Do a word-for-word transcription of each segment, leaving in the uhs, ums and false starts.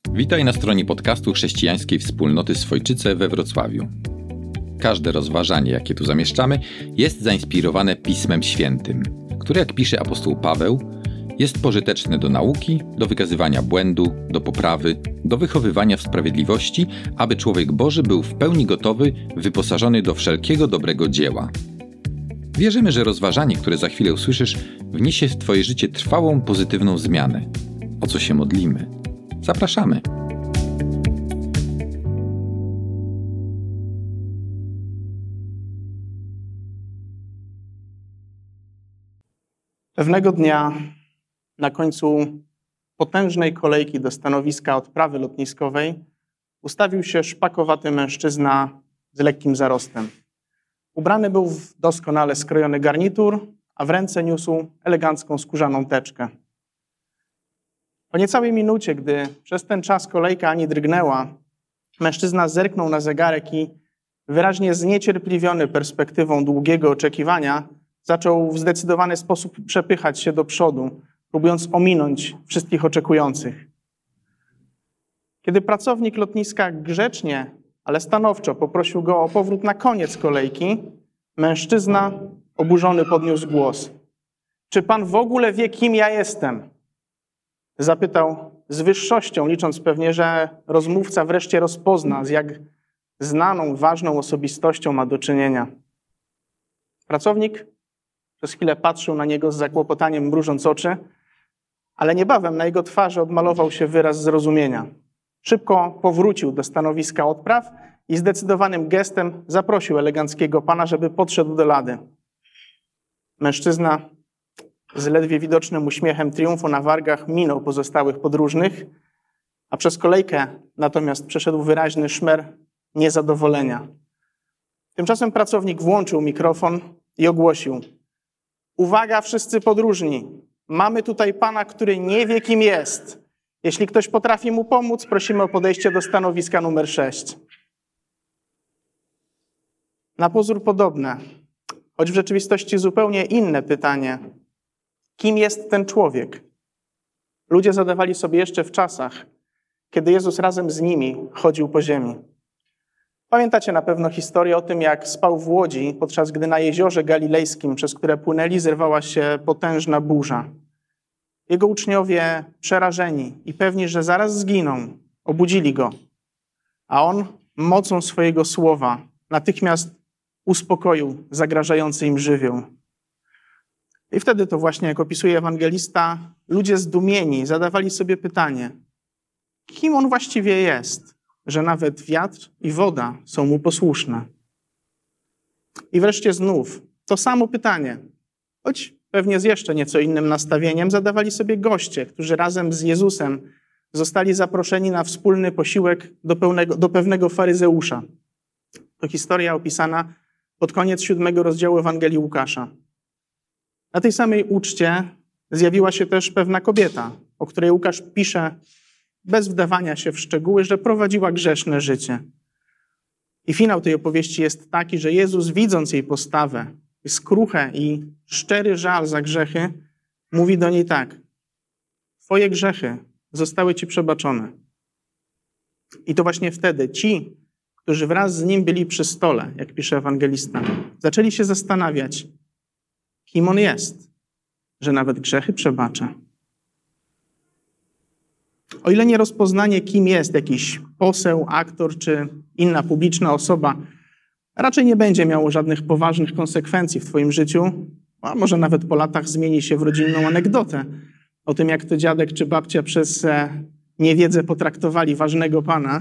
Witaj na stronie podcastu Chrześcijańskiej Wspólnoty Swojczyce we Wrocławiu. Każde rozważanie, jakie tu zamieszczamy, jest zainspirowane Pismem Świętym, które, jak pisze apostoł Paweł, jest pożyteczne do nauki, do wykazywania błędu, do poprawy, do wychowywania w sprawiedliwości, aby człowiek Boży był w pełni gotowy, wyposażony do wszelkiego dobrego dzieła. Wierzymy, że rozważanie, które za chwilę usłyszysz, wniesie w Twoje życie trwałą, pozytywną zmianę, o co się modlimy. Zapraszamy! Pewnego dnia na końcu potężnej kolejki do stanowiska odprawy lotniskowej ustawił się szpakowaty mężczyzna z lekkim zarostem. Ubrany był w doskonale skrojony garnitur, a w ręce niósł elegancką skórzaną teczkę. Po niecałej minucie, gdy przez ten czas kolejka ani drgnęła, mężczyzna zerknął na zegarek i wyraźnie zniecierpliwiony perspektywą długiego oczekiwania zaczął w zdecydowany sposób przepychać się do przodu, próbując ominąć wszystkich oczekujących. Kiedy pracownik lotniska grzecznie, ale stanowczo poprosił go o powrót na koniec kolejki, mężczyzna oburzony podniósł głos. Czy pan w ogóle wie, kim ja jestem? Zapytał z wyższością, licząc pewnie, że rozmówca wreszcie rozpozna, z jak znaną, ważną osobistością ma do czynienia. Pracownik przez chwilę patrzył na niego z zakłopotaniem, mrużąc oczy, ale niebawem na jego twarzy odmalował się wyraz zrozumienia. Szybko powrócił do stanowiska odpraw i zdecydowanym gestem zaprosił eleganckiego pana, żeby podszedł do lady. Mężczyzna z ledwie widocznym uśmiechem triumfu na wargach minął pozostałych podróżnych, a przez kolejkę natomiast przeszedł wyraźny szmer niezadowolenia. Tymczasem pracownik włączył mikrofon i ogłosił: uwaga wszyscy podróżni, mamy tutaj pana, który nie wie, kim jest. Jeśli ktoś potrafi mu pomóc, prosimy o podejście do stanowiska numer sześć. Na pozór podobne, choć w rzeczywistości zupełnie inne pytanie. Kim jest ten człowiek? Ludzie zadawali sobie jeszcze w czasach, kiedy Jezus razem z nimi chodził po ziemi. Pamiętacie na pewno historię o tym, jak spał w łodzi, podczas gdy na jeziorze galilejskim, przez które płynęli, zerwała się potężna burza. Jego uczniowie, przerażeni i pewni, że zaraz zginą, obudzili go, a on mocą swojego słowa natychmiast uspokoił zagrażający im żywioł. I wtedy to właśnie, jak opisuje ewangelista, ludzie zdumieni zadawali sobie pytanie, kim on właściwie jest, że nawet wiatr i woda są mu posłuszne. I wreszcie znów to samo pytanie, choć pewnie z jeszcze nieco innym nastawieniem, zadawali sobie goście, którzy razem z Jezusem zostali zaproszeni na wspólny posiłek do, pełnego, do pewnego faryzeusza. To historia opisana pod koniec siódmego rozdziału Ewangelii Łukasza. Na tej samej uczcie zjawiła się też pewna kobieta, o której Łukasz pisze bez wdawania się w szczegóły, że prowadziła grzeszne życie. I finał tej opowieści jest taki, że Jezus, widząc jej postawę, skruchę i szczery żal za grzechy, mówi do niej tak: twoje grzechy zostały ci przebaczone. I to właśnie wtedy ci, którzy wraz z nim byli przy stole, jak pisze ewangelista, zaczęli się zastanawiać, kim on jest, że nawet grzechy przebacza. O ile nie rozpoznanie, kim jest jakiś poseł, aktor czy inna publiczna osoba, raczej nie będzie miało żadnych poważnych konsekwencji w twoim życiu, a może nawet po latach zmieni się w rodzinną anegdotę o tym, jak to dziadek czy babcia przez niewiedzę potraktowali ważnego pana,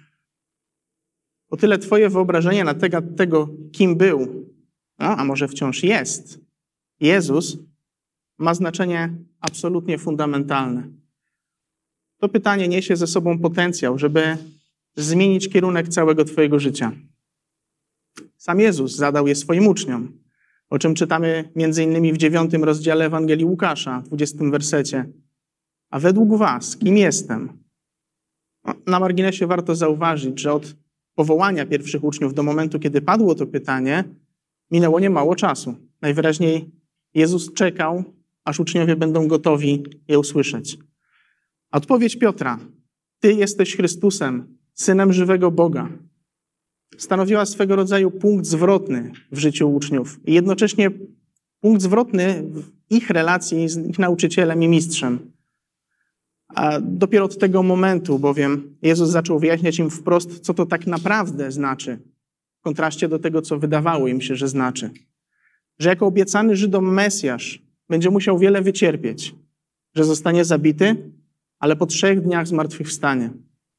o tyle twoje wyobrażenie na tego, tego kim był, a, a może wciąż jest, Jezus, ma znaczenie absolutnie fundamentalne. To pytanie niesie ze sobą potencjał, żeby zmienić kierunek całego twojego życia. Sam Jezus zadał je swoim uczniom, o czym czytamy między innymi w dziewiątym rozdziale Ewangelii Łukasza, dwudziestym wersecie. A według was, kim jestem? Na marginesie warto zauważyć, że od powołania pierwszych uczniów do momentu, kiedy padło to pytanie, minęło niemało czasu. Najwyraźniej Jezus czekał, aż uczniowie będą gotowi je usłyszeć. A odpowiedź Piotra Ty jesteś Chrystusem, Synem żywego Boga. Stanowiła swego rodzaju punkt zwrotny w życiu uczniów i jednocześnie punkt zwrotny w ich relacji z ich nauczycielem i mistrzem. A dopiero od tego momentu bowiem Jezus zaczął wyjaśniać im wprost, co to tak naprawdę znaczy, w kontraście do tego, co wydawało im się, że znaczy. Że jako obiecany Żydom Mesjasz będzie musiał wiele wycierpieć, że zostanie zabity, ale po trzech dniach zmartwychwstanie.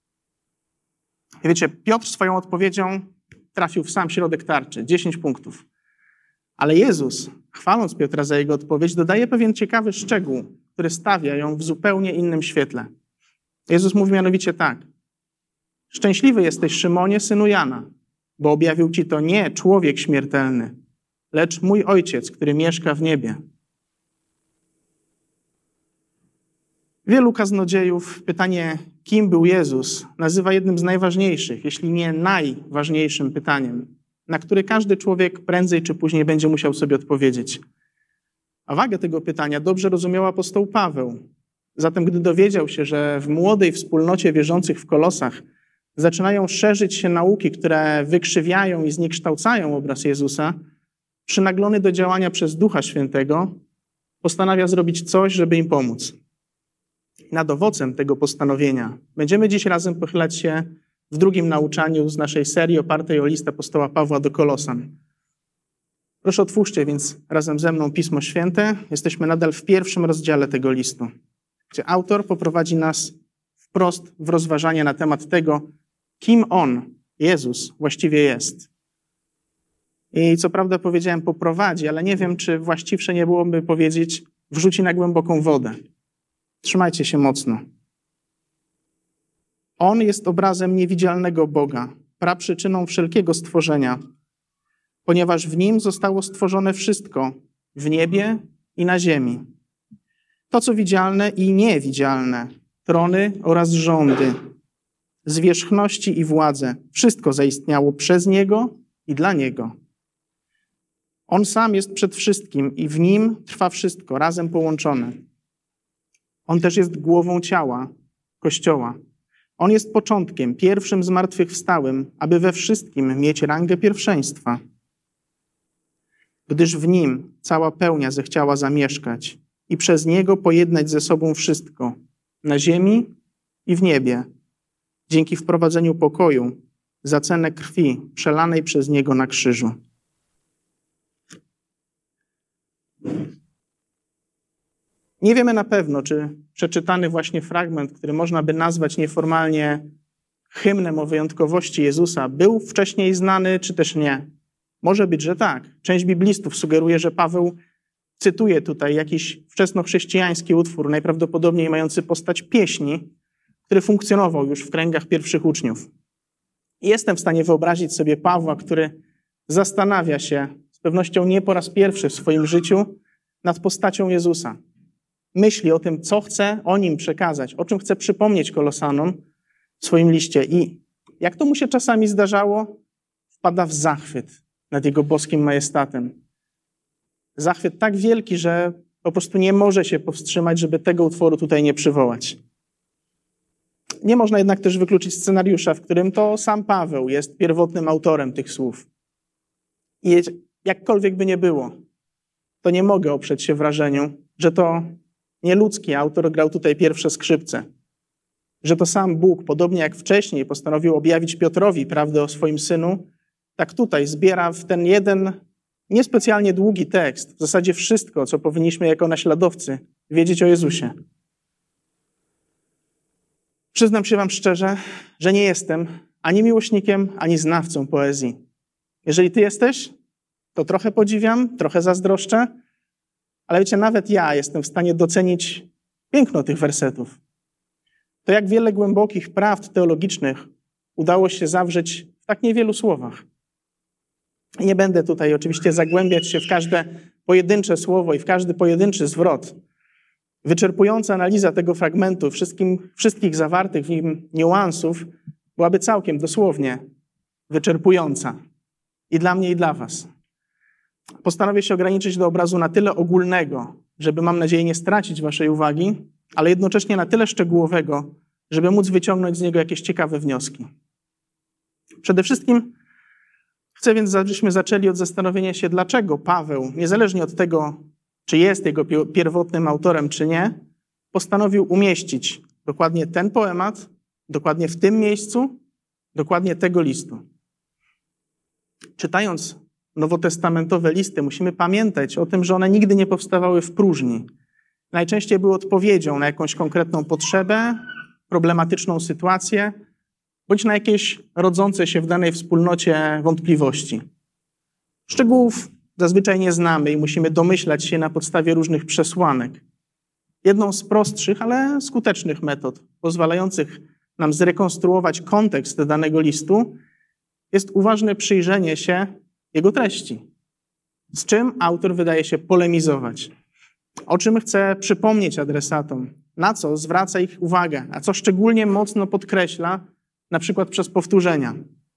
I wiecie, Piotr swoją odpowiedzią trafił w sam środek tarczy, dziesięć punktów. Ale Jezus, chwaląc Piotra za jego odpowiedź, dodaje pewien ciekawy szczegół, który stawia ją w zupełnie innym świetle. Jezus mówi mianowicie tak. Szczęśliwy jesteś, Szymonie, synu Jana, bo objawił ci to nie człowiek śmiertelny, lecz mój Ojciec, który mieszka w niebie. Wielu kaznodziejów pytanie, kim był Jezus, nazywa jednym z najważniejszych, jeśli nie najważniejszym pytaniem, na które każdy człowiek prędzej czy później będzie musiał sobie odpowiedzieć. A wagę tego pytania dobrze rozumiał apostoł Paweł. Zatem gdy dowiedział się, że w młodej wspólnocie wierzących w Kolosach zaczynają szerzyć się nauki, które wykrzywiają i zniekształcają obraz Jezusa, przynaglony do działania przez Ducha Świętego, postanawia zrobić coś, żeby im pomóc. Nad owocem tego postanowienia będziemy dziś razem pochylać się w drugim nauczaniu z naszej serii opartej o list apostoła Pawła do Kolosan. Proszę otwórzcie więc razem ze mną Pismo Święte. Jesteśmy nadal w pierwszym rozdziale tego listu, gdzie autor poprowadzi nas wprost w rozważanie na temat tego, kim On, Jezus, właściwie jest. I co prawda powiedziałem poprowadzi, ale nie wiem, czy właściwsze nie byłoby powiedzieć wrzuci na głęboką wodę. Trzymajcie się mocno. On jest obrazem niewidzialnego Boga, praprzyczyną wszelkiego stworzenia, ponieważ w Nim zostało stworzone wszystko, w niebie i na ziemi. To, co widzialne i niewidzialne, trony oraz rządy, zwierzchności i władze, wszystko zaistniało przez Niego i dla Niego. On sam jest przed wszystkim i w Nim trwa wszystko, razem połączone. On też jest głową ciała, Kościoła. On jest początkiem, pierwszym zmartwychwstałym, aby we wszystkim mieć rangę pierwszeństwa. Gdyż w Nim cała pełnia zechciała zamieszkać i przez Niego pojednać ze sobą wszystko, na ziemi i w niebie, dzięki wprowadzeniu pokoju za cenę krwi przelanej przez Niego na krzyżu. Nie wiemy na pewno, czy przeczytany właśnie fragment, który można by nazwać nieformalnie hymnem o wyjątkowości Jezusa, był wcześniej znany, czy też nie. Może być, że tak. Część biblistów sugeruje, że Paweł cytuje tutaj jakiś wczesnochrześcijański utwór, najprawdopodobniej mający postać pieśni, który funkcjonował już w kręgach pierwszych uczniów. I jestem w stanie wyobrazić sobie Pawła, który zastanawia się, z pewnością nie po raz pierwszy w swoim życiu, nad postacią Jezusa. Myśli o tym, co chce o Nim przekazać, o czym chce przypomnieć Kolosanom w swoim liście. I jak to mu się czasami zdarzało, wpada w zachwyt nad Jego boskim majestatem. Zachwyt tak wielki, że po prostu nie może się powstrzymać, żeby tego utworu tutaj nie przywołać. Nie można jednak też wykluczyć scenariusza, w którym to sam Paweł jest pierwotnym autorem tych słów. I jakkolwiek by nie było, to nie mogę oprzeć się wrażeniu, że to nieludzki autor grał tutaj pierwsze skrzypce. Że to sam Bóg, podobnie jak wcześniej postanowił objawić Piotrowi prawdę o swoim Synu, tak tutaj zbiera w ten jeden niespecjalnie długi tekst w zasadzie wszystko, co powinniśmy jako naśladowcy wiedzieć o Jezusie. Przyznam się wam szczerze, że nie jestem ani miłośnikiem, ani znawcą poezji. Jeżeli ty jesteś, to trochę podziwiam, trochę zazdroszczę, ale wiecie, nawet ja jestem w stanie docenić piękno tych wersetów. To jak wiele głębokich prawd teologicznych udało się zawrzeć w tak niewielu słowach. I nie będę tutaj oczywiście zagłębiać się w każde pojedyncze słowo i w każdy pojedynczy zwrot. Wyczerpująca analiza tego fragmentu, wszystkim, wszystkich zawartych w nim niuansów byłaby całkiem dosłownie wyczerpująca. I dla mnie, i dla was. Postanowię się ograniczyć do obrazu na tyle ogólnego, żeby, mam nadzieję, nie stracić waszej uwagi, ale jednocześnie na tyle szczegółowego, żeby móc wyciągnąć z niego jakieś ciekawe wnioski. Przede wszystkim chcę więc, żebyśmy zaczęli od zastanowienia się, dlaczego Paweł, niezależnie od tego, czy jest jego pierwotnym autorem, czy nie, postanowił umieścić dokładnie ten poemat, dokładnie w tym miejscu, dokładnie tego listu. Czytając nowotestamentowe listy, musimy pamiętać o tym, że one nigdy nie powstawały w próżni. Najczęściej były odpowiedzią na jakąś konkretną potrzebę, problematyczną sytuację, bądź na jakieś rodzące się w danej wspólnocie wątpliwości. Szczegółów zazwyczaj nie znamy i musimy domyślać się na podstawie różnych przesłanek. Jedną z prostszych, ale skutecznych metod, pozwalających nam zrekonstruować kontekst danego listu, jest uważne przyjrzenie się jego treści. Z czym autor wydaje się polemizować? O czym chce przypomnieć adresatom? Na co zwraca ich uwagę? A co szczególnie mocno podkreśla, na przykład przez powtórzenia?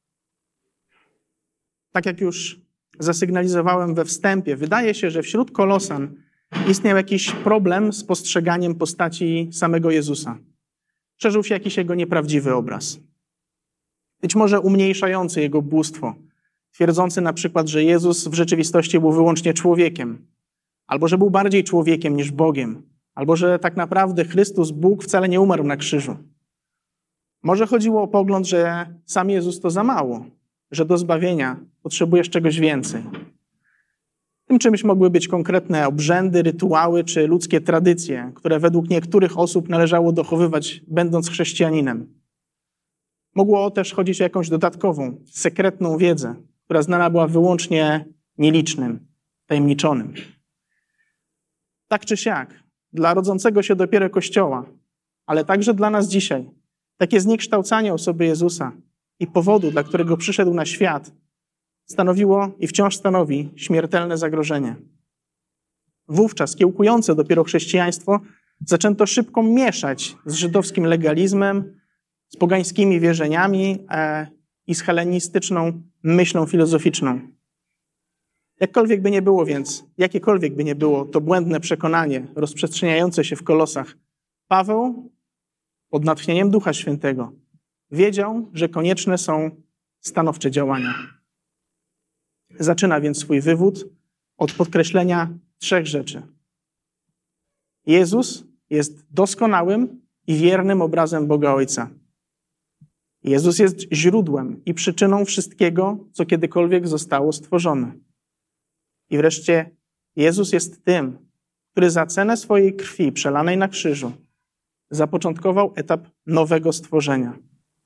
Tak jak już zasygnalizowałem we wstępie, wydaje się, że wśród Kolosan istniał jakiś problem z postrzeganiem postaci samego Jezusa. Szerzył się jakiś jego nieprawdziwy obraz. Być może umniejszający jego bóstwo, twierdzący na przykład, że Jezus w rzeczywistości był wyłącznie człowiekiem, albo że był bardziej człowiekiem niż Bogiem, albo że tak naprawdę Chrystus, Bóg, wcale nie umarł na krzyżu. Może chodziło o pogląd, że sam Jezus to za mało, że do zbawienia potrzebujesz czegoś więcej. Tym czymś mogły być konkretne obrzędy, rytuały czy ludzkie tradycje, które według niektórych osób należało dochowywać, będąc chrześcijaninem. Mogło też chodzić o jakąś dodatkową, sekretną wiedzę, która znana była wyłącznie nielicznym, tajemniczonym. Tak czy siak, dla rodzącego się dopiero Kościoła, ale także dla nas dzisiaj, takie zniekształcanie osoby Jezusa i powodu, dla którego przyszedł na świat, stanowiło i wciąż stanowi śmiertelne zagrożenie. Wówczas kiełkujące dopiero chrześcijaństwo zaczęto szybko mieszać z żydowskim legalizmem, z pogańskimi wierzeniami e, i z helenistyczną myślą filozoficzną. Jakkolwiek by nie było więc, jakiekolwiek by nie było to błędne przekonanie rozprzestrzeniające się w Kolosach, Paweł pod natchnieniem Ducha Świętego wiedział, że konieczne są stanowcze działania. Zaczyna więc swój wywód od podkreślenia trzech rzeczy. Jezus jest doskonałym i wiernym obrazem Boga Ojca. Jezus jest źródłem i przyczyną wszystkiego, co kiedykolwiek zostało stworzone. I wreszcie Jezus jest tym, który za cenę swojej krwi przelanej na krzyżu zapoczątkował etap nowego stworzenia.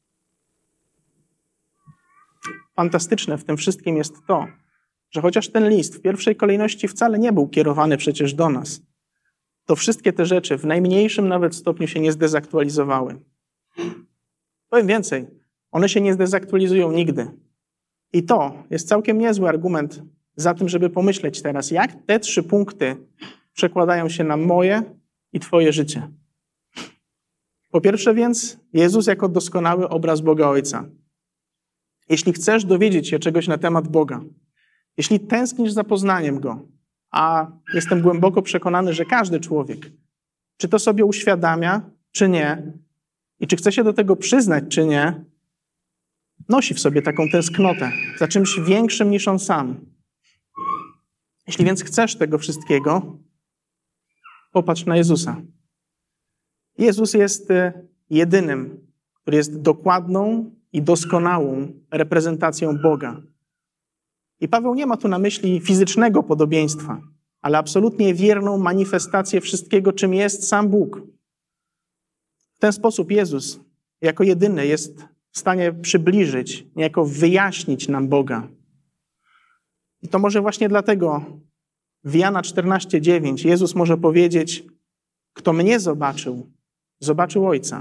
Fantastyczne w tym wszystkim jest to, że chociaż ten list w pierwszej kolejności wcale nie był kierowany przecież do nas, to wszystkie te rzeczy w najmniejszym nawet stopniu się nie zdezaktualizowały. Powiem więcej, one się nie zdezaktualizują nigdy. I to jest całkiem niezły argument za tym, żeby pomyśleć teraz, jak te trzy punkty przekładają się na moje i twoje życie. Po pierwsze więc, Jezus jako doskonały obraz Boga Ojca. Jeśli chcesz dowiedzieć się czegoś na temat Boga, jeśli tęsknisz za poznaniem Go, a jestem głęboko przekonany, że każdy człowiek, czy to sobie uświadamia, czy nie, i czy chce się do tego przyznać, czy nie, nosi w sobie taką tęsknotę za czymś większym niż on sam. Jeśli więc chcesz tego wszystkiego, popatrz na Jezusa. Jezus jest jedynym, który jest dokładną i doskonałą reprezentacją Boga. I Paweł nie ma tu na myśli fizycznego podobieństwa, ale absolutnie wierną manifestację wszystkiego, czym jest sam Bóg. W ten sposób Jezus jako jedyny jest w stanie przybliżyć, niejako wyjaśnić nam Boga. I to może właśnie dlatego w Jana czternaście dziewięć Jezus może powiedzieć: kto mnie zobaczył, zobaczył Ojca.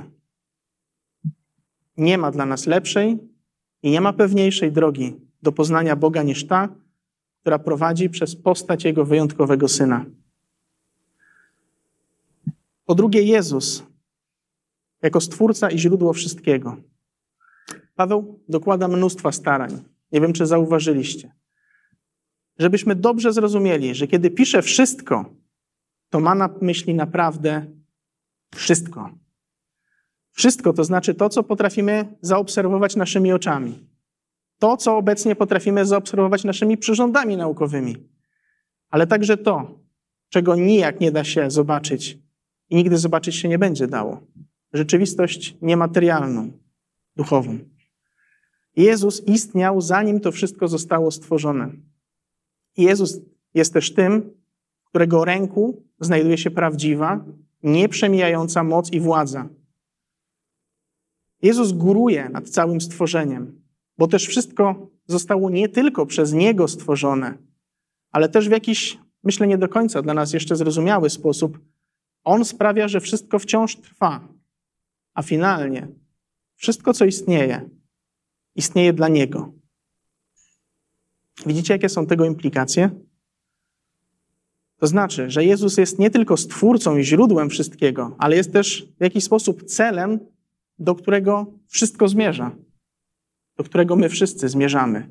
Nie ma dla nas lepszej i nie ma pewniejszej drogi do poznania Boga niż ta, która prowadzi przez postać Jego wyjątkowego Syna. Po drugie, Jezus jako Stwórca i źródło wszystkiego. Paweł dokłada mnóstwa starań. Nie wiem, czy zauważyliście. Żebyśmy dobrze zrozumieli, że kiedy pisze wszystko, to ma na myśli naprawdę wszystko. Wszystko to znaczy to, co potrafimy zaobserwować naszymi oczami. To, co obecnie potrafimy zaobserwować naszymi przyrządami naukowymi. Ale także to, czego nijak nie da się zobaczyć i nigdy zobaczyć się nie będzie dało. Rzeczywistość niematerialną, duchową. Jezus istniał, zanim to wszystko zostało stworzone. I Jezus jest też tym, w którego ręku znajduje się prawdziwa, nieprzemijająca moc i władza. Jezus góruje nad całym stworzeniem, bo też wszystko zostało nie tylko przez Niego stworzone, ale też w jakiś, myślę, nie do końca dla nas jeszcze zrozumiały sposób. On sprawia, że wszystko wciąż trwa, a finalnie wszystko, co istnieje, istnieje dla Niego. Widzicie, jakie są tego implikacje? To znaczy, że Jezus jest nie tylko stwórcą i źródłem wszystkiego, ale jest też w jakiś sposób celem, do którego wszystko zmierza, do którego my wszyscy zmierzamy.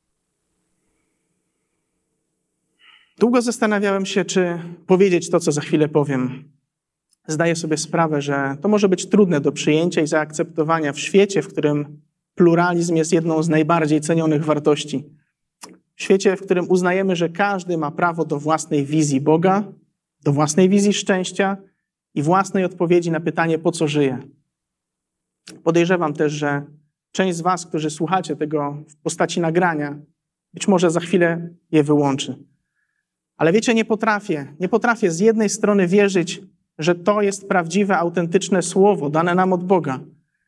Długo zastanawiałem się, czy powiedzieć to, co za chwilę powiem. Zdaję sobie sprawę, że to może być trudne do przyjęcia i zaakceptowania w świecie, w którym pluralizm jest jedną z najbardziej cenionych wartości. W świecie, w którym uznajemy, że każdy ma prawo do własnej wizji Boga, do własnej wizji szczęścia i własnej odpowiedzi na pytanie, po co żyje. Podejrzewam też, że część z was, którzy słuchacie tego w postaci nagrania, być może za chwilę je wyłączy. Ale wiecie, nie potrafię, nie potrafię z jednej strony wierzyć, że to jest prawdziwe, autentyczne słowo dane nam od Boga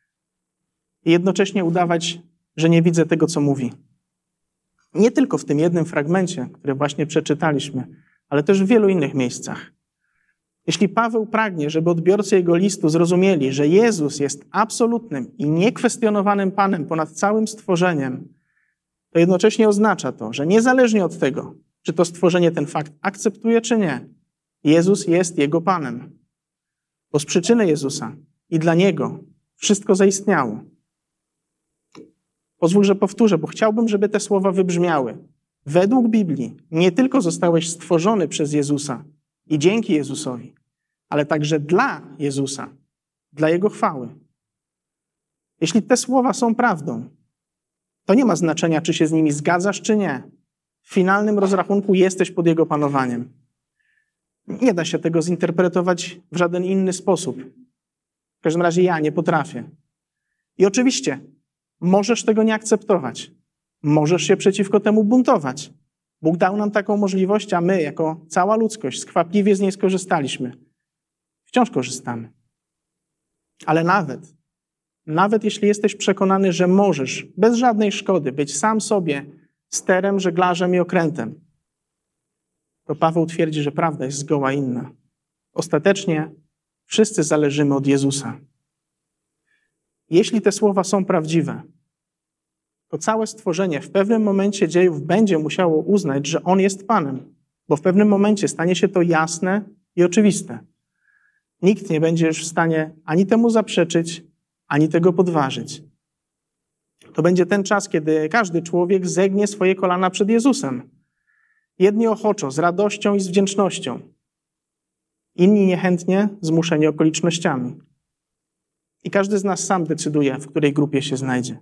i jednocześnie udawać, że nie widzę tego, co mówi. Nie tylko w tym jednym fragmencie, który właśnie przeczytaliśmy, ale też w wielu innych miejscach. Jeśli Paweł pragnie, żeby odbiorcy jego listu zrozumieli, że Jezus jest absolutnym i niekwestionowanym Panem ponad całym stworzeniem, to jednocześnie oznacza to, że niezależnie od tego, czy to stworzenie ten fakt akceptuje, czy nie, Jezus jest jego Panem. Bo z przyczyny Jezusa i dla Niego wszystko zaistniało. Pozwól, że powtórzę, bo chciałbym, żeby te słowa wybrzmiały. Według Biblii nie tylko zostałeś stworzony przez Jezusa i dzięki Jezusowi, ale także dla Jezusa, dla Jego chwały. Jeśli te słowa są prawdą, to nie ma znaczenia, czy się z nimi zgadzasz, czy nie. W finalnym rozrachunku jesteś pod Jego panowaniem. Nie da się tego zinterpretować w żaden inny sposób. W każdym razie ja nie potrafię. I oczywiście możesz tego nie akceptować. Możesz się przeciwko temu buntować. Bóg dał nam taką możliwość, a my, jako cała ludzkość, skwapliwie z niej skorzystaliśmy. Wciąż korzystamy. Ale nawet, nawet jeśli jesteś przekonany, że możesz bez żadnej szkody być sam sobie sterem, żeglarzem i okrętem, to Paweł twierdzi, że prawda jest zgoła inna. Ostatecznie wszyscy zależymy od Jezusa. Jeśli te słowa są prawdziwe, to całe stworzenie w pewnym momencie dziejów będzie musiało uznać, że On jest Panem, bo w pewnym momencie stanie się to jasne i oczywiste. Nikt nie będzie już w stanie ani temu zaprzeczyć, ani tego podważyć. To będzie ten czas, kiedy każdy człowiek zegnie swoje kolana przed Jezusem. Jedni ochoczo, z radością i z wdzięcznością. Inni niechętnie, zmuszeni okolicznościami. I każdy z nas sam decyduje, w której grupie się znajdzie.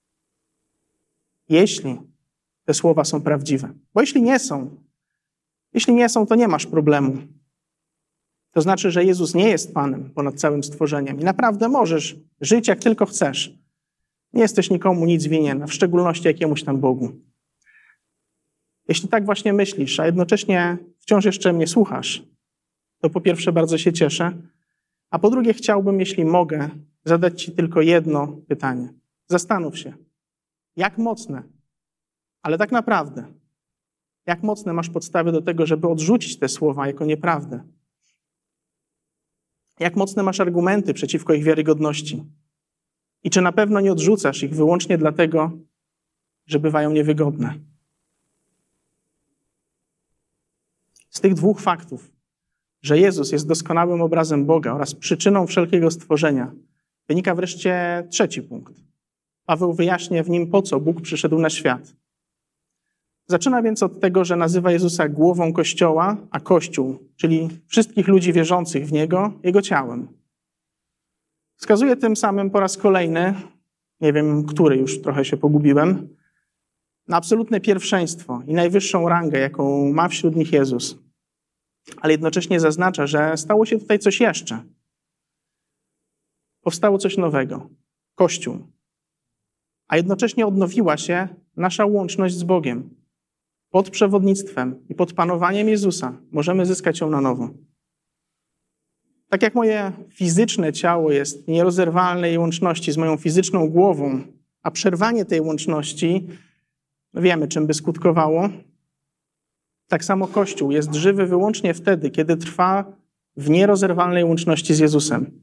Jeśli te słowa są prawdziwe. Bo jeśli nie są, jeśli nie są, to nie masz problemu. To znaczy, że Jezus nie jest Panem ponad całym stworzeniem i naprawdę możesz żyć jak tylko chcesz. Nie jesteś nikomu nic winien, a w szczególności jakiemuś tam Bogu. Jeśli tak właśnie myślisz, a jednocześnie wciąż jeszcze mnie słuchasz, to po pierwsze bardzo się cieszę, a po drugie chciałbym, jeśli mogę, zadać ci tylko jedno pytanie. Zastanów się, jak mocne, ale tak naprawdę, jak mocne masz podstawy do tego, żeby odrzucić te słowa jako nieprawdę? Jak mocne masz argumenty przeciwko ich wiarygodności? I czy na pewno nie odrzucasz ich wyłącznie dlatego, że bywają niewygodne? Z tych dwóch faktów, że Jezus jest doskonałym obrazem Boga oraz przyczyną wszelkiego stworzenia, wynika wreszcie trzeci punkt. Paweł wyjaśnia w nim, po co Bóg przyszedł na świat. Zaczyna więc od tego, że nazywa Jezusa głową Kościoła, a Kościół, czyli wszystkich ludzi wierzących w Niego, Jego ciałem. Wskazuje tym samym po raz kolejny, nie wiem, który już trochę się pogubiłem, na absolutne pierwszeństwo i najwyższą rangę, jaką ma wśród nich Jezus. Ale jednocześnie zaznacza, że stało się tutaj coś jeszcze. Powstało coś nowego. Kościół. A jednocześnie odnowiła się nasza łączność z Bogiem. Pod przewodnictwem i pod panowaniem Jezusa możemy zyskać ją na nowo. Tak jak moje fizyczne ciało jest w nierozerwalnej łączności z moją fizyczną głową, a przerwanie tej łączności wiemy, czym by skutkowało, tak samo Kościół jest żywy wyłącznie wtedy, kiedy trwa w nierozerwalnej łączności z Jezusem.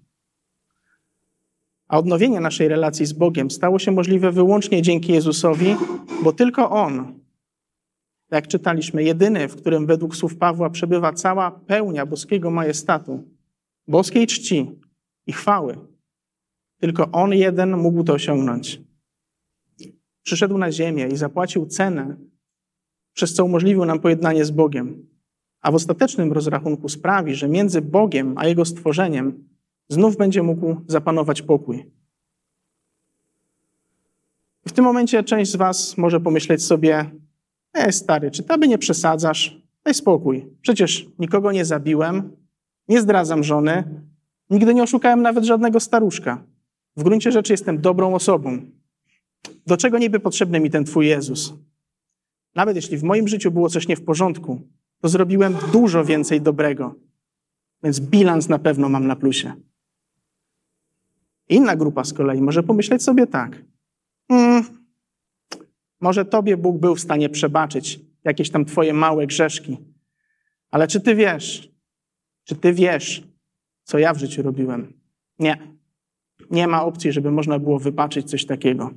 A odnowienie naszej relacji z Bogiem stało się możliwe wyłącznie dzięki Jezusowi, bo tylko On, jak czytaliśmy, jedyny, w którym według słów Pawła przebywa cała pełnia boskiego majestatu, boskiej czci i chwały. Tylko On jeden mógł to osiągnąć. Przyszedł na ziemię i zapłacił cenę, przez co umożliwił nam pojednanie z Bogiem, a w ostatecznym rozrachunku sprawi, że między Bogiem a Jego stworzeniem znów będzie mógł zapanować pokój. W tym momencie część z was może pomyśleć sobie: Ej, stary, czy ty by nie przesadzasz? Daj spokój. Przecież nikogo nie zabiłem, nie zdradzam żony, nigdy nie oszukałem nawet żadnego staruszka. W gruncie rzeczy jestem dobrą osobą. Do czego niby potrzebny mi ten twój Jezus? Nawet jeśli w moim życiu było coś nie w porządku, to zrobiłem dużo więcej dobrego. Więc bilans na pewno mam na plusie. Inna grupa z kolei może pomyśleć sobie tak. Hmm, może tobie Bóg był w stanie przebaczyć jakieś tam twoje małe grzeszki. Ale czy ty wiesz, czy ty wiesz, co ja w życiu robiłem? Nie. Nie ma opcji, żeby można było wybaczyć coś takiego.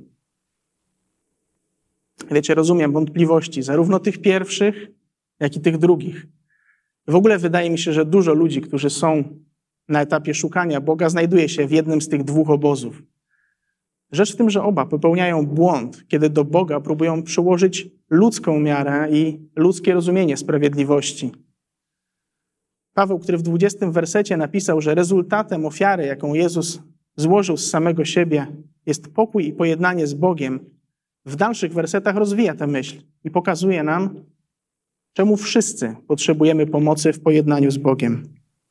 Wiecie, rozumiem wątpliwości zarówno tych pierwszych, jak i tych drugich. W ogóle wydaje mi się, że dużo ludzi, którzy są na etapie szukania Boga, znajduje się w jednym z tych dwóch obozów. Rzecz w tym, że oba popełniają błąd, kiedy do Boga próbują przyłożyć ludzką miarę i ludzkie rozumienie sprawiedliwości. Paweł, który w dwudziestym wersecie napisał, że rezultatem ofiary, jaką Jezus złożył z samego siebie, jest pokój i pojednanie z Bogiem, w dalszych wersetach rozwija tę myśl i pokazuje nam, czemu wszyscy potrzebujemy pomocy w pojednaniu z Bogiem.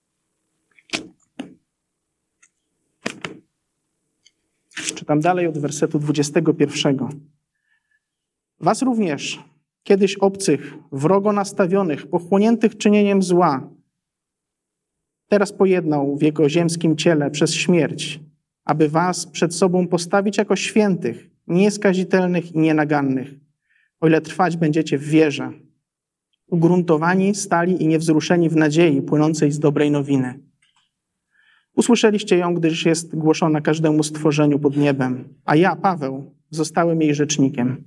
Czytam dalej od wersetu dwudziestego pierwszego. Was również, kiedyś obcych, wrogo nastawionych, pochłoniętych czynieniem zła, teraz pojednał w Jego ziemskim ciele przez śmierć, aby was przed sobą postawić jako świętych, nieskazitelnych i nienagannych, o ile trwać będziecie w wierze, ugruntowani, stali i niewzruszeni w nadziei płynącej z dobrej nowiny. Usłyszeliście ją, gdyż jest głoszona każdemu stworzeniu pod niebem, a ja, Paweł, zostałem jej rzecznikiem.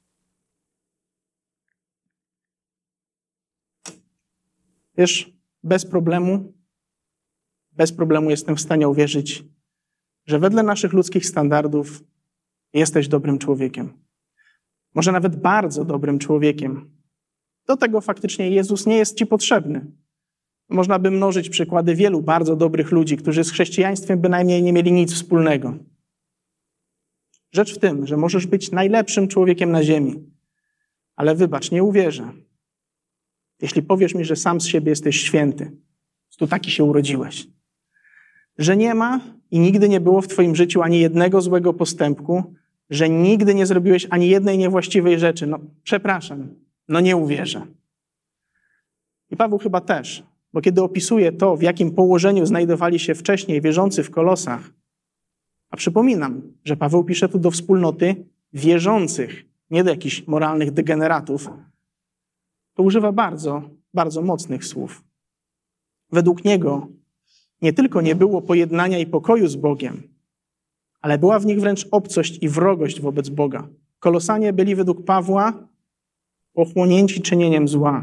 Wiesz, bez problemu, bez problemu jestem w stanie uwierzyć, że wedle naszych ludzkich standardów jesteś dobrym człowiekiem. Może nawet bardzo dobrym człowiekiem. Do tego faktycznie Jezus nie jest ci potrzebny. Można by mnożyć przykłady wielu bardzo dobrych ludzi, którzy z chrześcijaństwem bynajmniej nie mieli nic wspólnego. Rzecz w tym, że możesz być najlepszym człowiekiem na ziemi, ale wybacz, nie uwierzę. Jeśli powiesz mi, że sam z siebie jesteś święty, tu taki się urodziłeś, że nie ma i nigdy nie było w twoim życiu ani jednego złego postępku, że nigdy nie zrobiłeś ani jednej niewłaściwej rzeczy, no przepraszam, no nie uwierzę. I Paweł chyba też, bo kiedy opisuje to, w jakim położeniu znajdowali się wcześniej wierzący w Kolosach, a przypominam, że Paweł pisze tu do wspólnoty wierzących, nie do jakichś moralnych degeneratów, to używa bardzo, bardzo mocnych słów. Według niego nie tylko nie było pojednania i pokoju z Bogiem, ale była w nich wręcz obcość i wrogość wobec Boga. Kolosanie byli według Pawła pochłonięci czynieniem zła.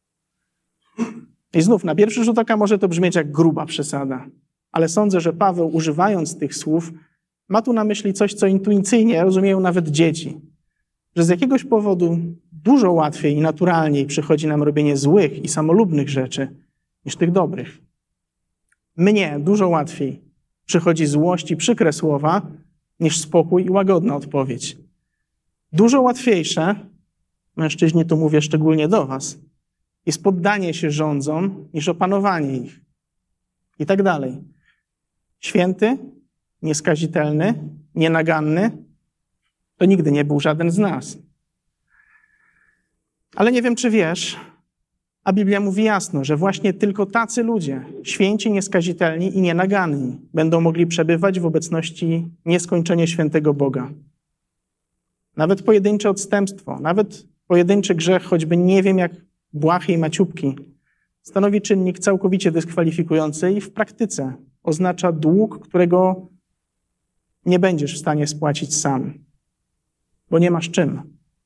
I znów, na pierwszy rzut oka może to brzmieć jak gruba przesada, ale sądzę, że Paweł, używając tych słów, ma tu na myśli coś, co intuicyjnie rozumieją nawet dzieci. Że z jakiegoś powodu dużo łatwiej i naturalniej przychodzi nam robienie złych i samolubnych rzeczy niż tych dobrych. Mnie dużo łatwiej przychodzi złość i przykre słowa, niż spokój i łagodna odpowiedź. Dużo łatwiejsze, mężczyźni, tu mówię szczególnie do was, jest poddanie się rządzom, niż opanowanie ich. I tak dalej. Święty, nieskazitelny, nienaganny, to nigdy nie był żaden z nas. Ale nie wiem, czy wiesz, a Biblia mówi jasno, że właśnie tylko tacy ludzie, święci, nieskazitelni i nienaganni, będą mogli przebywać w obecności nieskończenie świętego Boga. Nawet pojedyncze odstępstwo, nawet pojedynczy grzech, choćby nie wiem jak błahy i maciubki, stanowi czynnik całkowicie dyskwalifikujący i w praktyce oznacza dług, którego nie będziesz w stanie spłacić sam, bo nie masz czym.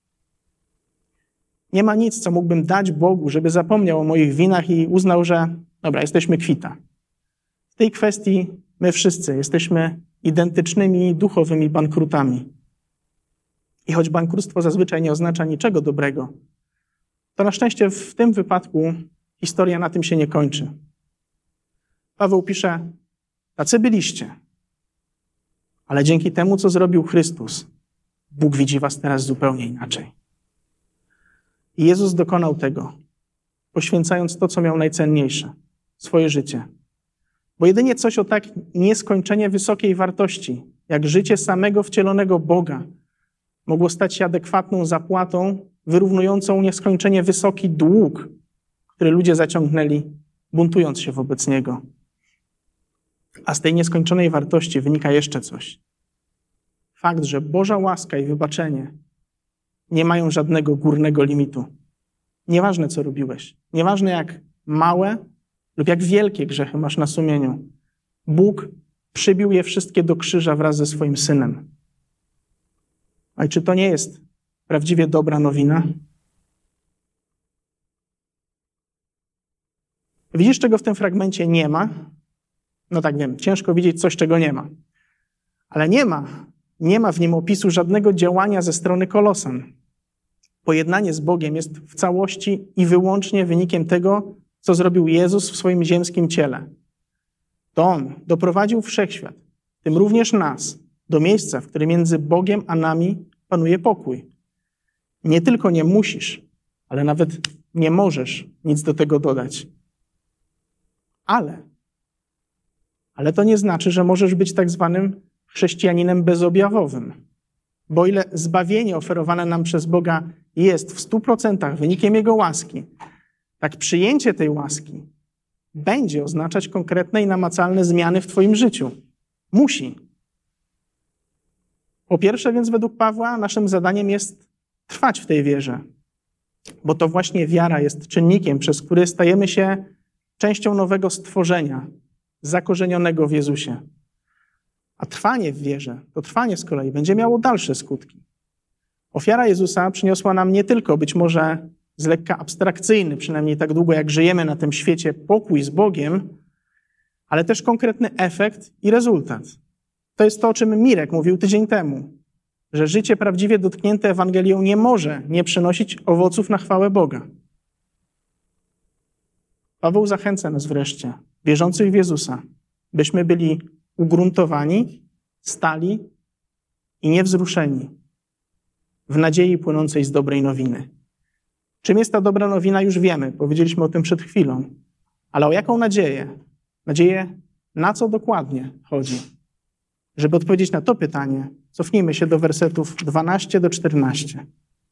Nie ma nic, co mógłbym dać Bogu, żeby zapomniał o moich winach i uznał, że dobra, jesteśmy kwita. W tej kwestii my wszyscy jesteśmy identycznymi duchowymi bankrutami. I choć bankructwo zazwyczaj nie oznacza niczego dobrego, to na szczęście w tym wypadku historia na tym się nie kończy. Paweł pisze, tacy byliście, ale dzięki temu, co zrobił Chrystus, Bóg widzi was teraz zupełnie inaczej. I Jezus dokonał tego, poświęcając to, co miał najcenniejsze, swoje życie. Bo jedynie coś o tak nieskończenie wysokiej wartości, jak życie samego wcielonego Boga, mogło stać się adekwatną zapłatą, wyrównującą nieskończenie wysoki dług, który ludzie zaciągnęli, buntując się wobec Niego. A z tej nieskończonej wartości wynika jeszcze coś. Fakt, że Boża łaska i wybaczenie nie mają żadnego górnego limitu. Nieważne, co robiłeś. Nieważne, jak małe lub jak wielkie grzechy masz na sumieniu. Bóg przybił je wszystkie do krzyża wraz ze swoim Synem. A czy to nie jest prawdziwie dobra nowina? Widzisz, czego w tym fragmencie nie ma? No tak wiem, ciężko widzieć coś, czego nie ma. Ale nie ma, nie ma w nim opisu żadnego działania ze strony Kolosan. Pojednanie z Bogiem jest w całości i wyłącznie wynikiem tego, co zrobił Jezus w swoim ziemskim ciele. To On doprowadził wszechświat, w tym również nas, do miejsca, w którym między Bogiem a nami panuje pokój. Nie tylko nie musisz, ale nawet nie możesz nic do tego dodać. Ale, ale to nie znaczy, że możesz być tak zwanym chrześcijaninem bezobjawowym. Bo ile zbawienie oferowane nam przez Boga jest w stu procentach wynikiem Jego łaski, tak przyjęcie tej łaski będzie oznaczać konkretne i namacalne zmiany w twoim życiu. Musi. Po pierwsze więc według Pawła naszym zadaniem jest trwać w tej wierze, bo to właśnie wiara jest czynnikiem, przez który stajemy się częścią nowego stworzenia, zakorzenionego w Jezusie. A trwanie w wierze, to trwanie z kolei będzie miało dalsze skutki. Ofiara Jezusa przyniosła nam nie tylko być może z lekka abstrakcyjny, przynajmniej tak długo jak żyjemy na tym świecie, pokój z Bogiem, ale też konkretny efekt i rezultat. To jest to, o czym Mirek mówił tydzień temu, że życie prawdziwie dotknięte Ewangelią nie może nie przynosić owoców na chwałę Boga. Paweł zachęca nas wreszcie, wierzących w Jezusa, byśmy byli ugruntowani, stali i niewzruszeni w nadziei płynącej z dobrej nowiny. Czym jest ta dobra nowina, już wiemy, powiedzieliśmy o tym przed chwilą. Ale o jaką nadzieję? Nadzieję na co dokładnie chodzi? Żeby odpowiedzieć na to pytanie, cofnijmy się do wersetów dwanaście do czternastu.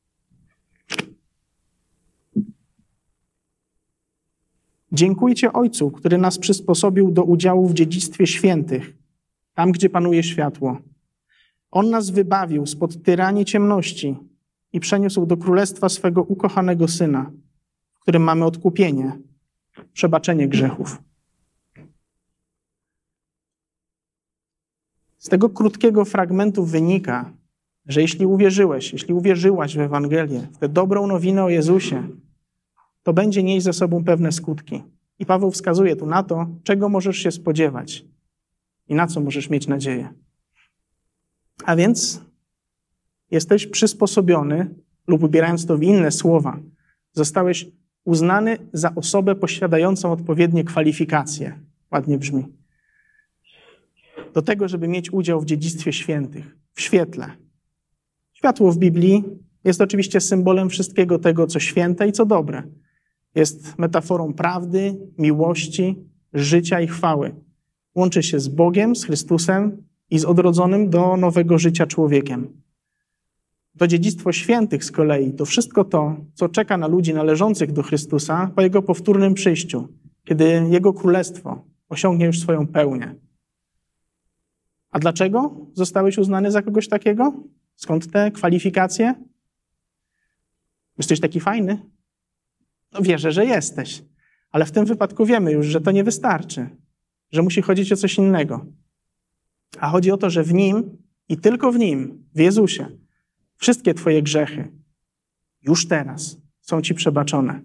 Dziękujcie Ojcu, który nas przysposobił do udziału w dziedzictwie świętych, tam gdzie panuje światło. On nas wybawił spod tyranii ciemności i przeniósł do królestwa swego ukochanego Syna, w którym mamy odkupienie, przebaczenie grzechów. Z tego krótkiego fragmentu wynika, że jeśli uwierzyłeś, jeśli uwierzyłaś w Ewangelię, w tę dobrą nowinę o Jezusie, to będzie nieść ze sobą pewne skutki. I Paweł wskazuje tu na to, czego możesz się spodziewać i na co możesz mieć nadzieję. A więc jesteś przysposobiony, lub ubierając to w inne słowa, zostałeś uznany za osobę posiadającą odpowiednie kwalifikacje. Ładnie brzmi. do tego, żeby mieć udział w dziedzictwie świętych, w świetle. Światło w Biblii jest oczywiście symbolem wszystkiego tego, co święte i co dobre. Jest metaforą prawdy, miłości, życia i chwały. Łączy się z Bogiem, z Chrystusem i z odrodzonym do nowego życia człowiekiem. To dziedzictwo świętych z kolei to wszystko to, co czeka na ludzi należących do Chrystusa po Jego powtórnym przyjściu, kiedy Jego królestwo osiągnie już swoją pełnię. A dlaczego zostałeś uznany za kogoś takiego? Skąd te kwalifikacje? Jesteś taki fajny? No wierzę, że jesteś. Ale w tym wypadku wiemy już, że to nie wystarczy. Że musi chodzić o coś innego. A chodzi o to, że w Nim i tylko w Nim, w Jezusie, wszystkie twoje grzechy już teraz są ci przebaczone.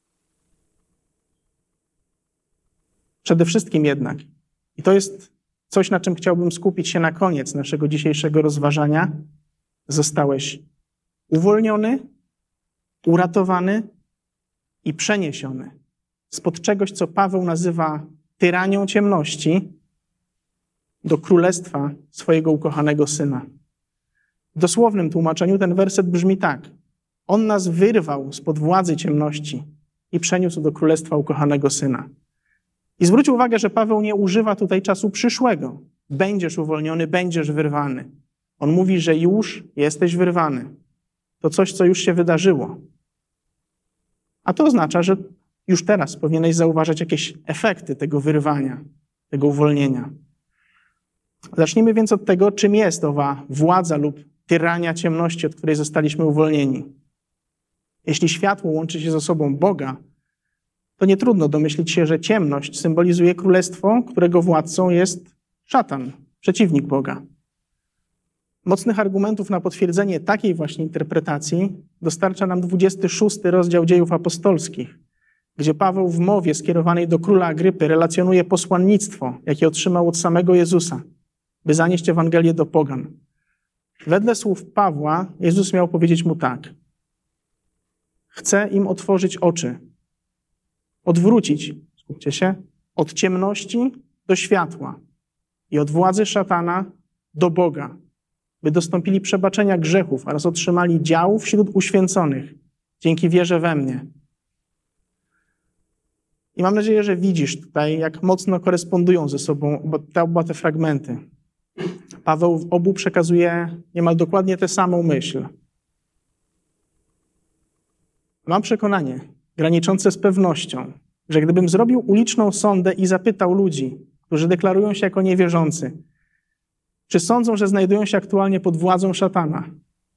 Przede wszystkim jednak, i to jest coś, na czym chciałbym skupić się na koniec naszego dzisiejszego rozważania, zostałeś uwolniony, uratowany i przeniesiony spod czegoś, co Paweł nazywa tyranią ciemności, do królestwa swojego ukochanego Syna. W dosłownym tłumaczeniu ten werset brzmi tak. On nas wyrwał spod władzy ciemności i przeniósł do królestwa ukochanego Syna. I zwróć uwagę, że Paweł nie używa tutaj czasu przyszłego. Będziesz uwolniony, będziesz wyrwany. On mówi, że już jesteś wyrwany. To coś, co już się wydarzyło. A to oznacza, że już teraz powinieneś zauważać jakieś efekty tego wyrwania, tego uwolnienia. Zacznijmy więc od tego, czym jest owa władza lub tyrania ciemności, od której zostaliśmy uwolnieni. Jeśli światło łączy się z osobą Boga, to nie trudno domyślić się, że ciemność symbolizuje królestwo, którego władcą jest szatan, przeciwnik Boga. Mocnych argumentów na potwierdzenie takiej właśnie interpretacji dostarcza nam dwudziesty szósty rozdział Dziejów Apostolskich, gdzie Paweł w mowie skierowanej do króla Agrypy relacjonuje posłannictwo, jakie otrzymał od samego Jezusa, by zanieść Ewangelię do pogan. Wedle słów Pawła Jezus miał powiedzieć mu tak. Chcę im otworzyć oczy, odwrócić, skupcie się, od ciemności do światła i od władzy szatana do Boga, by dostąpili przebaczenia grzechów oraz otrzymali dział wśród uświęconych, dzięki wierze we mnie. I mam nadzieję, że widzisz tutaj, jak mocno korespondują ze sobą te oba te fragmenty. Paweł w obu przekazuje niemal dokładnie tę samą myśl. Mam przekonanie, graniczące z pewnością, że gdybym zrobił uliczną sondę i zapytał ludzi, którzy deklarują się jako niewierzący, czy sądzą, że znajdują się aktualnie pod władzą szatana,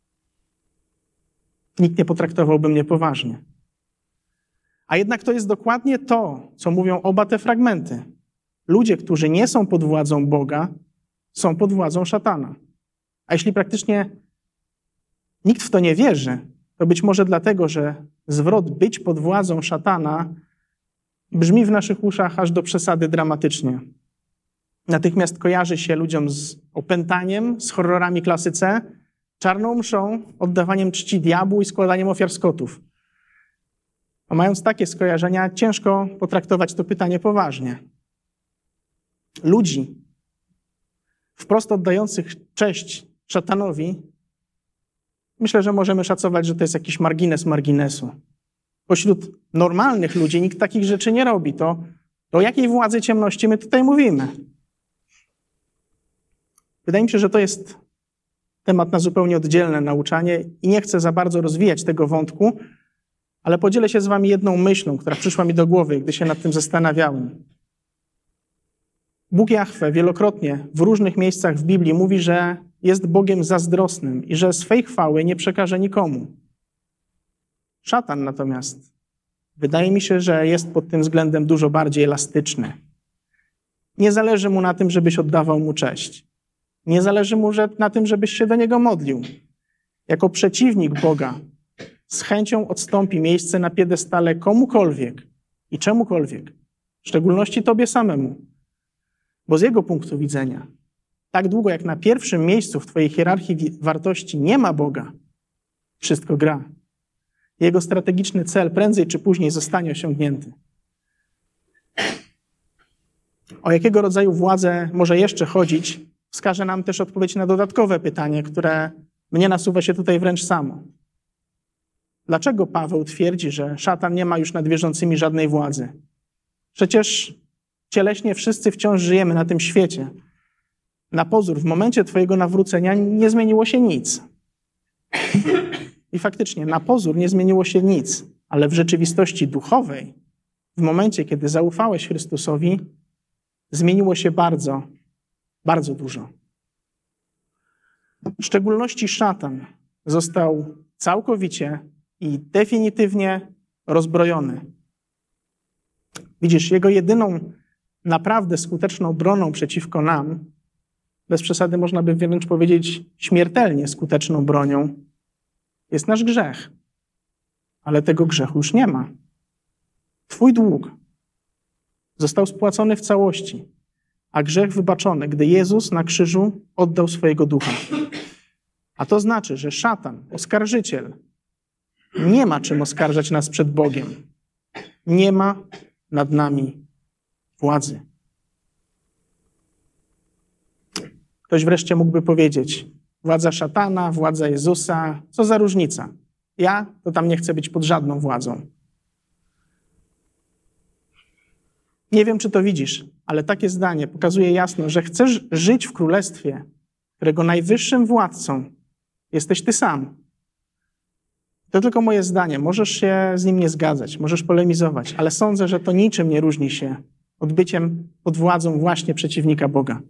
nikt nie potraktowałby mnie poważnie. A jednak to jest dokładnie to, co mówią oba te fragmenty. Ludzie, którzy nie są pod władzą Boga, są pod władzą szatana. A jeśli praktycznie nikt w to nie wierzy, to być może dlatego, że zwrot być pod władzą szatana brzmi w naszych uszach aż do przesady dramatycznie. Natychmiast kojarzy się ludziom z opętaniem, z horrorami klasy C, czarną mszą, oddawaniem czci diabłu i składaniem ofiar z kotów. A mając takie skojarzenia, ciężko potraktować to pytanie poważnie. Ludzi wprost oddających cześć szatanowi, myślę, że możemy szacować, że to jest jakiś margines marginesu. Pośród normalnych ludzi nikt takich rzeczy nie robi. To, to o jakiej władzy ciemności my tutaj mówimy? Wydaje mi się, że to jest temat na zupełnie oddzielne nauczanie i nie chcę za bardzo rozwijać tego wątku, ale podzielę się z wami jedną myślą, która przyszła mi do głowy, gdy się nad tym zastanawiałem. Bóg Jahwe wielokrotnie w różnych miejscach w Biblii mówi, że jest Bogiem zazdrosnym i że swej chwały nie przekaże nikomu. Szatan natomiast wydaje mi się, że jest pod tym względem dużo bardziej elastyczny. Nie zależy mu na tym, żebyś oddawał mu cześć. Nie zależy mu na tym, żebyś się do niego modlił. Jako przeciwnik Boga z chęcią odstąpi miejsce na piedestale komukolwiek i czemukolwiek, w szczególności tobie samemu. Bo z jego punktu widzenia, tak długo jak na pierwszym miejscu w twojej hierarchii wartości nie ma Boga, wszystko gra. Jego strategiczny cel prędzej czy później zostanie osiągnięty. o jakiego rodzaju władzę może jeszcze chodzić, wskaże nam też odpowiedź na dodatkowe pytanie, które mnie nasuwa się tutaj wręcz samo. Dlaczego Paweł twierdzi, że szatan nie ma już nad wierzącymi żadnej władzy? Przecież cieleśnie wszyscy wciąż żyjemy na tym świecie. Na pozór w momencie twojego nawrócenia nie zmieniło się nic. I faktycznie na pozór nie zmieniło się nic, ale w rzeczywistości duchowej, w momencie, kiedy zaufałeś Chrystusowi, zmieniło się bardzo, bardzo dużo. W szczególności szatan został całkowicie i definitywnie rozbrojony. Widzisz, jego jedyną naprawdę skuteczną broną przeciwko nam, bez przesady można by wręcz powiedzieć śmiertelnie skuteczną bronią, jest nasz grzech. Ale tego grzechu już nie ma. Twój dług został spłacony w całości, a grzech wybaczony, gdy Jezus na krzyżu oddał swojego ducha. A to znaczy, że szatan, oskarżyciel, nie ma czym oskarżać nas przed Bogiem. Nie ma nad nami władzy. Ktoś wreszcie mógłby powiedzieć, władza szatana, władza Jezusa, co za różnica? Ja to tam nie chcę być pod żadną władzą. Nie wiem, czy to widzisz, ale takie zdanie pokazuje jasno, że chcesz żyć w królestwie, którego najwyższym władcą jesteś ty sam. To tylko moje zdanie. Możesz się z nim nie zgadzać, możesz polemizować, ale sądzę, że to niczym nie różni się od byciem pod władzą właśnie przeciwnika Boga.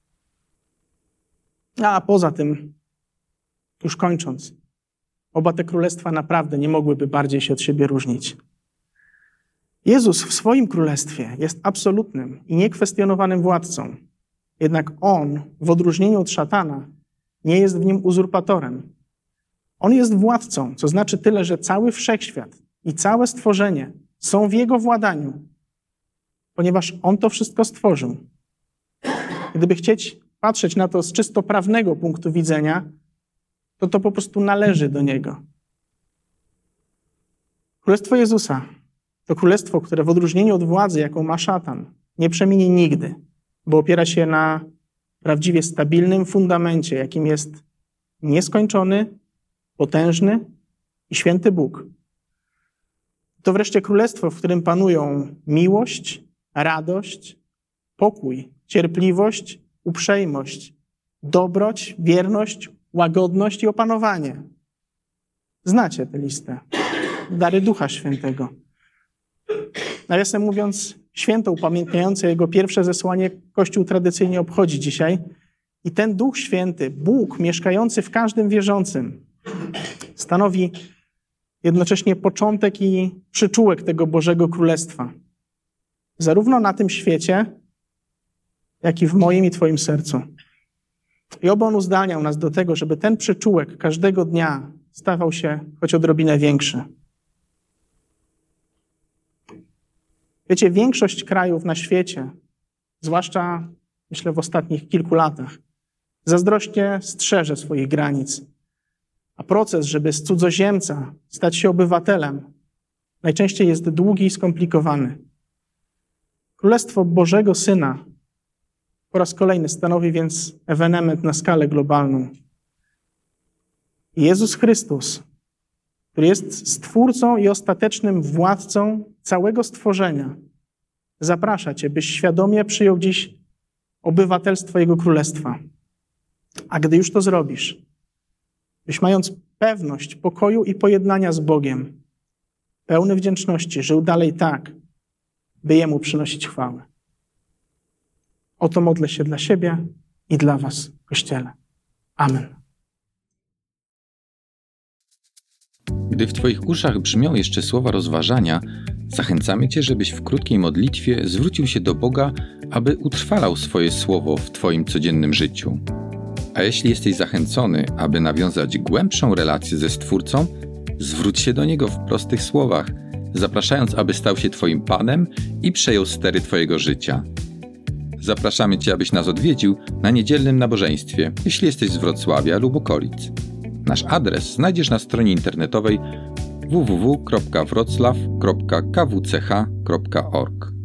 A poza tym, już kończąc, oba te królestwa naprawdę nie mogłyby bardziej się od siebie różnić. Jezus w swoim królestwie jest absolutnym i niekwestionowanym władcą. Jednak On, w odróżnieniu od szatana, nie jest w nim uzurpatorem. On jest władcą, co znaczy tyle, że cały wszechświat i całe stworzenie są w Jego władaniu, ponieważ On to wszystko stworzył. Gdyby chcieć patrzeć na to z czysto prawnego punktu widzenia, to to po prostu należy do Niego. Królestwo Jezusa to królestwo, które w odróżnieniu od władzy, jaką ma szatan, nie przeminie nigdy, bo opiera się na prawdziwie stabilnym fundamencie, jakim jest nieskończony, potężny i święty Bóg. To wreszcie królestwo, w którym panują miłość, radość, pokój, cierpliwość, uprzejmość, dobroć, wierność, łagodność i opanowanie. Znacie tę listę. Dary Ducha Świętego. Nawiasem mówiąc, święto upamiętniające Jego pierwsze zesłanie Kościół tradycyjnie obchodzi dzisiaj. I ten Duch Święty, Bóg mieszkający w każdym wierzącym, stanowi jednocześnie początek i przyczółek tego Bożego Królestwa. Zarówno na tym świecie, jak i w moim i Twoim sercu. I oby On uzdalniał nas do tego, żeby ten przyczółek każdego dnia stawał się choć odrobinę większy. Wiecie, większość krajów na świecie, zwłaszcza myślę w ostatnich kilku latach, zazdrośnie strzeże swoich granic. A proces, żeby z cudzoziemca stać się obywatelem, najczęściej jest długi i skomplikowany. Królestwo Bożego Syna po raz kolejny stanowi więc ewenement na skalę globalną. Jezus Chrystus, który jest Stwórcą i ostatecznym władcą całego stworzenia, zaprasza Cię, byś świadomie przyjął dziś obywatelstwo Jego Królestwa. A gdy już to zrobisz, byś mając pewność pokoju i pojednania z Bogiem, pełny wdzięczności, żył dalej tak, by Jemu przynosić chwałę. O to modlę się dla siebie i dla was, Kościele. Amen. Gdy w Twoich uszach brzmią jeszcze słowa rozważania, zachęcamy Cię, żebyś w krótkiej modlitwie zwrócił się do Boga, aby utrwalał swoje słowo w Twoim codziennym życiu. A jeśli jesteś zachęcony, aby nawiązać głębszą relację ze Stwórcą, zwróć się do Niego w prostych słowach, zapraszając, aby stał się Twoim Panem i przejął stery Twojego życia. Zapraszamy Cię, abyś nas odwiedził na niedzielnym nabożeństwie, jeśli jesteś z Wrocławia lub okolic. Nasz adres znajdziesz na stronie internetowej w w w kropka wroclaw kropka k w c h kropka org.